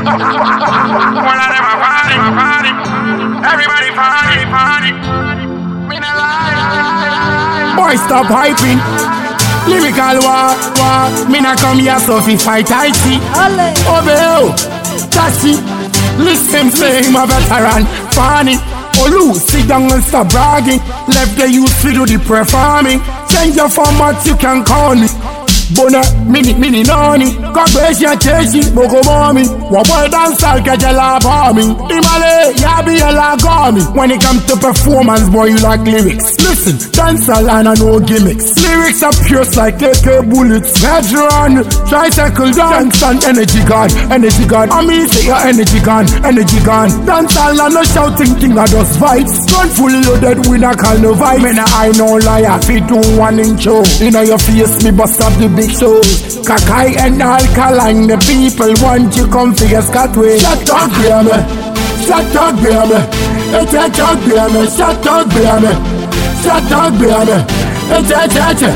One of them a party. Everybody party. Me not lie. Boy, stop hyping. Lyrical war. Me not come here so fi fight I see. Obey, that's it. Listen, say him a veteran. Funny. Olu, sit down and stop bragging. Left the youth to do the performing. Change your format, you can call me. Bona, mini, noni. God bless your chasing, boko mommy. Waboy dance, I'll catch a la bombing. Imale, yabi a la gummy. When it comes to performance, boy, you like lyrics. Listen, dance a line and no gimmicks. Lyrics are pierced like AK bullets. Veteran, tricycle dance and energy god. I mean, say your energy gone. Dance all and no shouting thing, I just vibes. Gun fully loaded, we not call no vibes. Man, I no liar, fit do 1 inch show. You know your face, me bust up the big shows. Kakai and alkaline, the people want you come to your scatway. Shut up, baby. It's a talk, baby. Shut up, baby. It's a talk, baby. It's a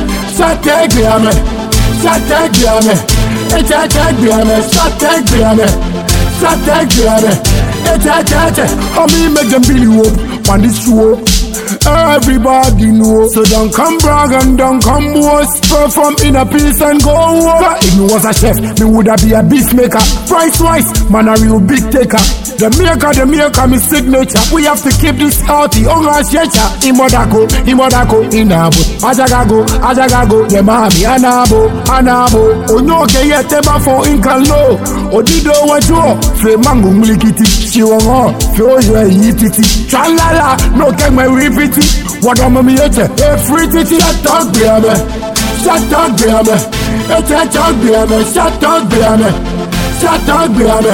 I mean, make them build you up on this show. Everybody know. So don't come brag and don't come boast. Perform in a peace and go over. If me was a chef, me woulda be a beast maker. Price wise, man a real big taker. The maker, me signature. We have to keep this healthy. Onga shecha, imodako, inabo. Ajagago, ye mami, anabo. Onyoke ye tema for inkalo. Odido wajo, fe mango mulikiti. Chiwongo, fe oyo yititi. Chalala, no ke me repeat it. What am I yete? Free titi, shut up, baby. Shut up, baby. Shut up, baby. Shut up, baby. Shut up, baby.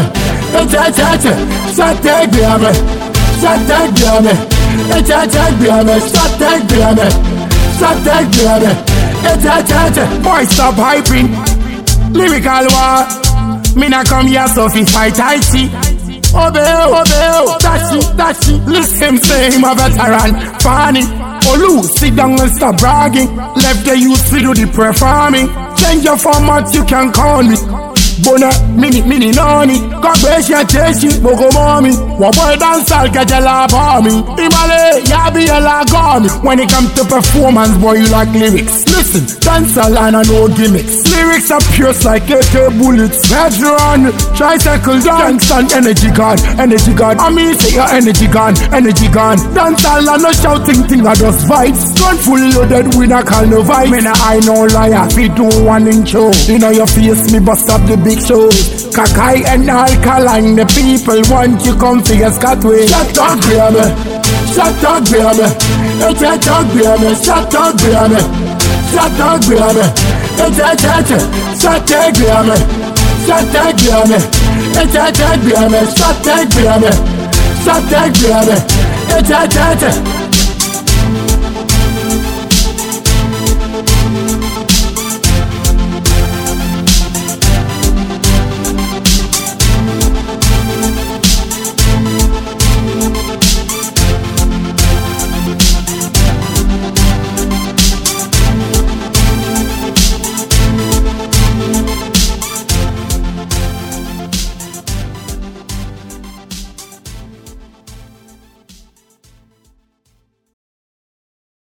Boy, stop hyping. Lyrical war. Me not come here so fi fight I see. Obey, that's it. Listen, say him a veteran. Funny. Olu, sit down and stop bragging. Left the youth to do the performing. Change your format, you can call me. Bona, mini, noni. God bless your chasing, boko mommy. Waboy dance, I'll catch a la bombing. Imale, yabi a la gummy. When it comes to performance, boy, you like lyrics. Listen, dance a line and no gimmicks. Lyrics are pierced like AK bullets. Veteran, tricycle dance and energy god. I mean, say your energy gone. Dance all and no shouting thing, I just vibes. Gun fully loaded, we not call no vibes. Man, I no liar, fit do 1 inch show. You know your face, me bust up the big shows. Kakai and alkaline, the people want you come to your scatway. Shut up, baby. It's a talk, baby. It's a talk, baby. It's a talk, baby. It's a